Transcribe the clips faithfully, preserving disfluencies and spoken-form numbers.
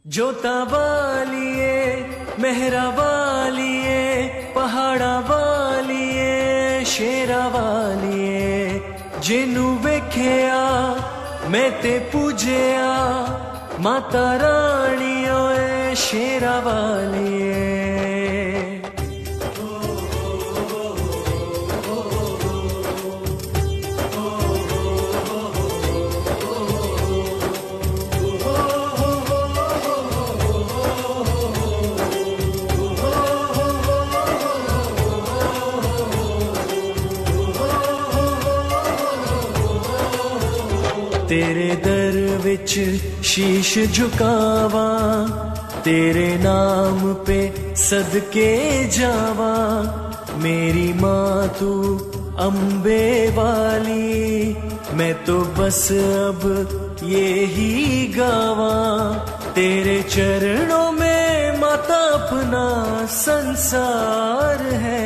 जोता वालिए मेहरा वालिए पहाड़ा वालिए शेरा वालिए जिन्नू वेख्या मैं ते पूजया माता रानी ओए शेरा वालिए। तेरे दर विच शीश झुकावा तेरे नाम पे सदके जावा मेरी माँ तू अम्बे वाली मैं तो बस अब ये ही गावा तेरे चरणों में माता अपना संसार है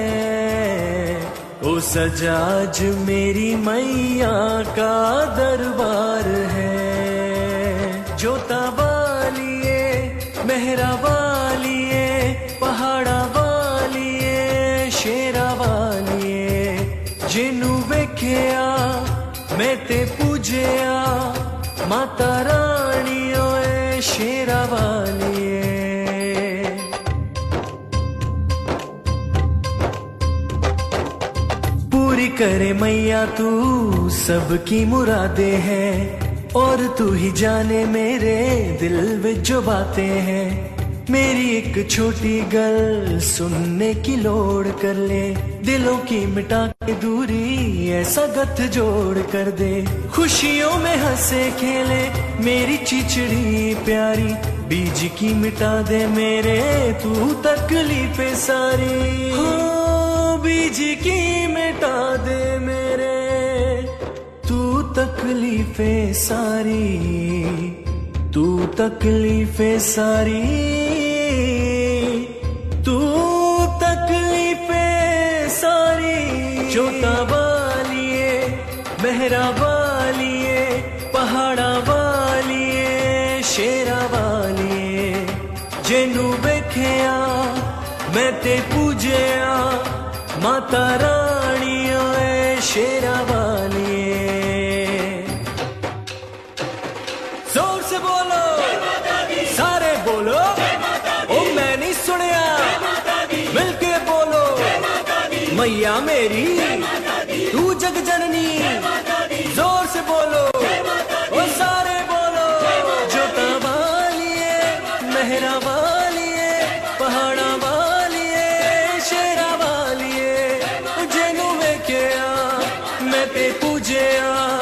ओ सजाज मेरी मैया का दरबार है। जोता वालिए मेहरा वालिए पहाड़ा वालिए शेरा वालिए जिन्नू वेख्या मैं ते पूजया माता रानी ओए शेरा वालिए। पूरी करे मैया तू सबकी मुरादे हैं और तू ही जाने मेरे दिल में जो बातें हैं। मेरी एक छोटी गल सुनने की लोड़ कर ले दिलों की मिटा के दूरी ऐसा गठ जोड़ कर दे खुशियों में हंसे खेले मेरी चिचड़ी प्यारी बीज की मिटा दे मेरे तू तकलीफें सारी हो बीज की मिटा दे मेरे तू तकलीफें सारी तू तकलीफें सारी तू तकलीफें सारी। जोता वालिए मेहरा वालिए पहाड़ा वालिए शेरा वालिए जिन्नू वेख्या मैं ते पूजया माता रानी ओए शेरा वालिए। जोर से बोलो सारे बोलो ओ मैं नहीं सुनिया मिलके बोलो मैया मेरी तू जग जननी जोर से बोलो ओ सारे बोलो। जोता वालिए मेहरा वालिए पहाड़ा वालिए शेरा वालिए जिन्नू वेख्या मैं ते पूजया